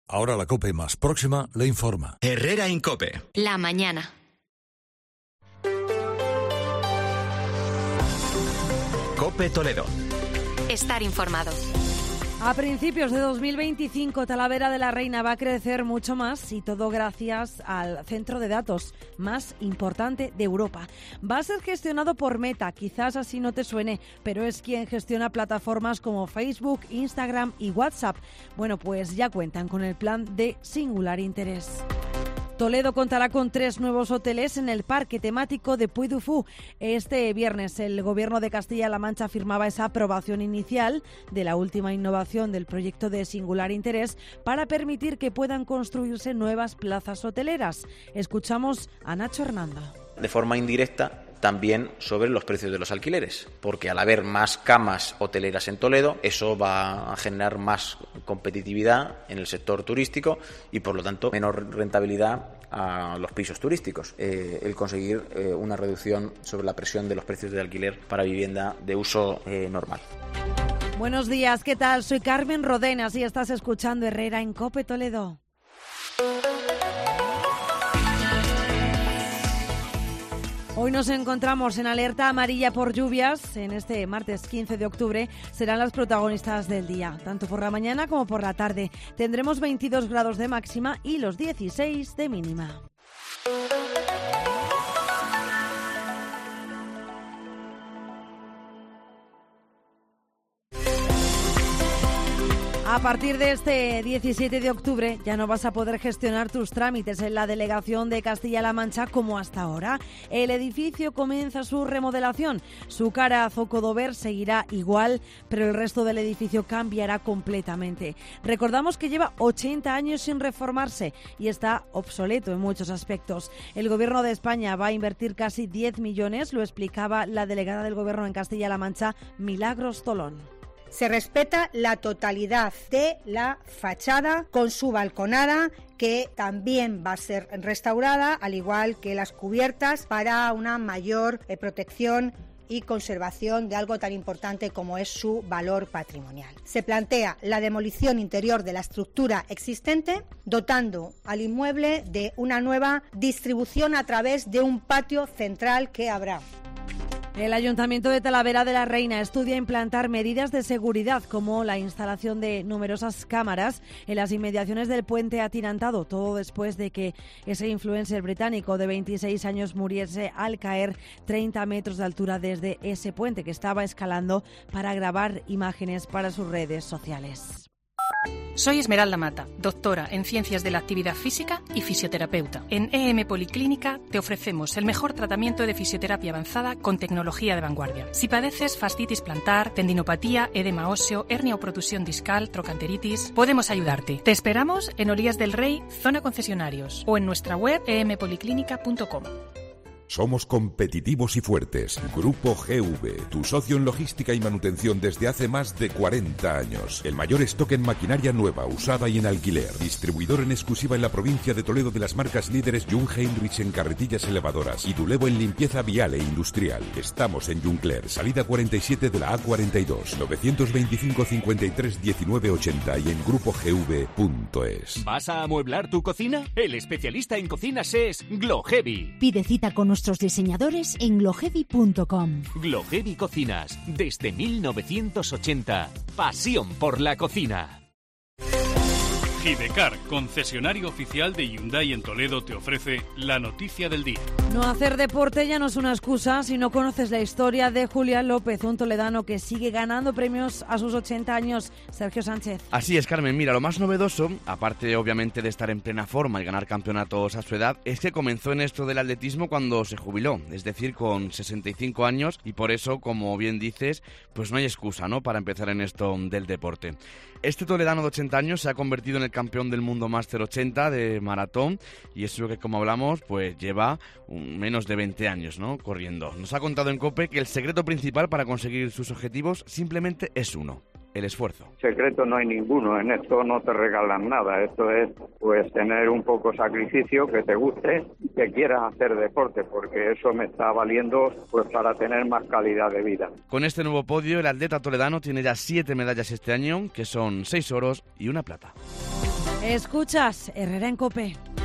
Ahora la COPE más próxima le informa. Herrera Incope. La mañana. COPE Toledo. Estar informado. A principios de 2025, Talavera de la Reina va a crecer mucho más y todo gracias al centro de datos más importante de Europa. Va a ser gestionado por Meta, quizás así no te suene, pero es quien gestiona plataformas como Facebook, Instagram y WhatsApp. Bueno, pues ya cuentan con el plan de singular interés. Toledo contará con 3 nuevos hoteles en el parque temático de Puy du Fou. Este viernes el Gobierno de Castilla-La Mancha firmaba esa aprobación inicial de la última innovación del proyecto de singular interés para permitir que puedan construirse nuevas plazas hoteleras. Escuchamos a Nacho Hernando. De forma indirecta, también sobre los precios de los alquileres, porque al haber más camas hoteleras en Toledo, eso va a generar más competitividad en el sector turístico y, por lo tanto, menor rentabilidad a los pisos turísticos. El conseguir una reducción sobre la presión de los precios de alquiler para vivienda de uso normal. Buenos días, ¿qué tal? Soy Carmen Rodenas y estás escuchando Herrera en COPE Toledo. Hoy nos encontramos en alerta amarilla por lluvias. En este martes 15 de octubre serán las protagonistas del día, tanto por la mañana como por la tarde. Tendremos 22 grados de máxima y los 16 de mínima. A partir de este 17 de octubre ya no vas a poder gestionar tus trámites en la Delegación de Castilla-La Mancha como hasta ahora. El edificio comienza su remodelación. Su cara a Zocodover seguirá igual, pero el resto del edificio cambiará completamente. Recordamos que lleva 80 años sin reformarse y está obsoleto en muchos aspectos. El Gobierno de España va a invertir casi 10 millones, lo explicaba la delegada del Gobierno en Castilla-La Mancha, Milagros Tolón. Se respeta la totalidad de la fachada con su balconada, que también va a ser restaurada, al igual que las cubiertas, para una mayor protección y conservación de algo tan importante como es su valor patrimonial. Se plantea la demolición interior de la estructura existente, dotando al inmueble de una nueva distribución a través de un patio central que habrá. El Ayuntamiento de Talavera de la Reina estudia implantar medidas de seguridad como la instalación de numerosas cámaras en las inmediaciones del puente atirantado, todo después de que ese influencer británico de 26 años muriese al caer 30 metros de altura desde ese puente que estaba escalando para grabar imágenes para sus redes sociales. Soy Esmeralda Mata, doctora en Ciencias de la Actividad Física y fisioterapeuta. En EM Policlínica te ofrecemos el mejor tratamiento de fisioterapia avanzada con tecnología de vanguardia. Si padeces fascitis plantar, tendinopatía, edema óseo, hernia o protusión discal, trocanteritis, podemos ayudarte. Te esperamos en Olías del Rey, zona concesionarios, o en nuestra web empoliclínica.com. Somos competitivos y fuertes. Grupo GV, tu socio en logística y manutención desde hace más de 40 años. El mayor stock en maquinaria nueva, usada y en alquiler. Distribuidor en exclusiva en la provincia de Toledo de las marcas líderes Jung Heinrich en carretillas elevadoras y Dulevo en limpieza vial e industrial. Estamos en Juncler, salida 47 de la A42, 925 53 19 80 y en grupogv.es. ¿Vas a amueblar tu cocina? El especialista en cocinas es Gloheavy. Pide cita con nuestros diseñadores en gloheavy.com. Gloheavy Cocinas, desde 1980. Pasión por la cocina. Gidecar, concesionario oficial de Hyundai en Toledo, te ofrece la noticia del día. No hacer deporte ya no es una excusa si no conoces la historia de Julián López, un toledano que sigue ganando premios a sus 80 años. Sergio Sánchez. Así es, Carmen. Mira, lo más novedoso, aparte obviamente de estar en plena forma y ganar campeonatos a su edad, es que comenzó en esto del atletismo cuando se jubiló, es decir, con 65 años, y por eso, como bien dices, pues no hay excusa, ¿no?, para empezar en esto del deporte. Este toledano de 80 años se ha convertido en el campeón del mundo Máster 80 de maratón, y eso que, como hablamos, pues lleva menos de 20 años, ¿no?, corriendo. Nos ha contado en COPE que el secreto principal para conseguir sus objetivos simplemente es uno: el esfuerzo. Secreto no hay ninguno, en esto no te regalan nada, esto es pues tener un poco sacrificio, que te guste, que quieras hacer deporte, porque eso me está valiendo pues para tener más calidad de vida. Con este nuevo podio, el atleta toledano tiene ya 7 medallas este año, que son 6 oros y 1 plata. Escuchas Herrera en COPE.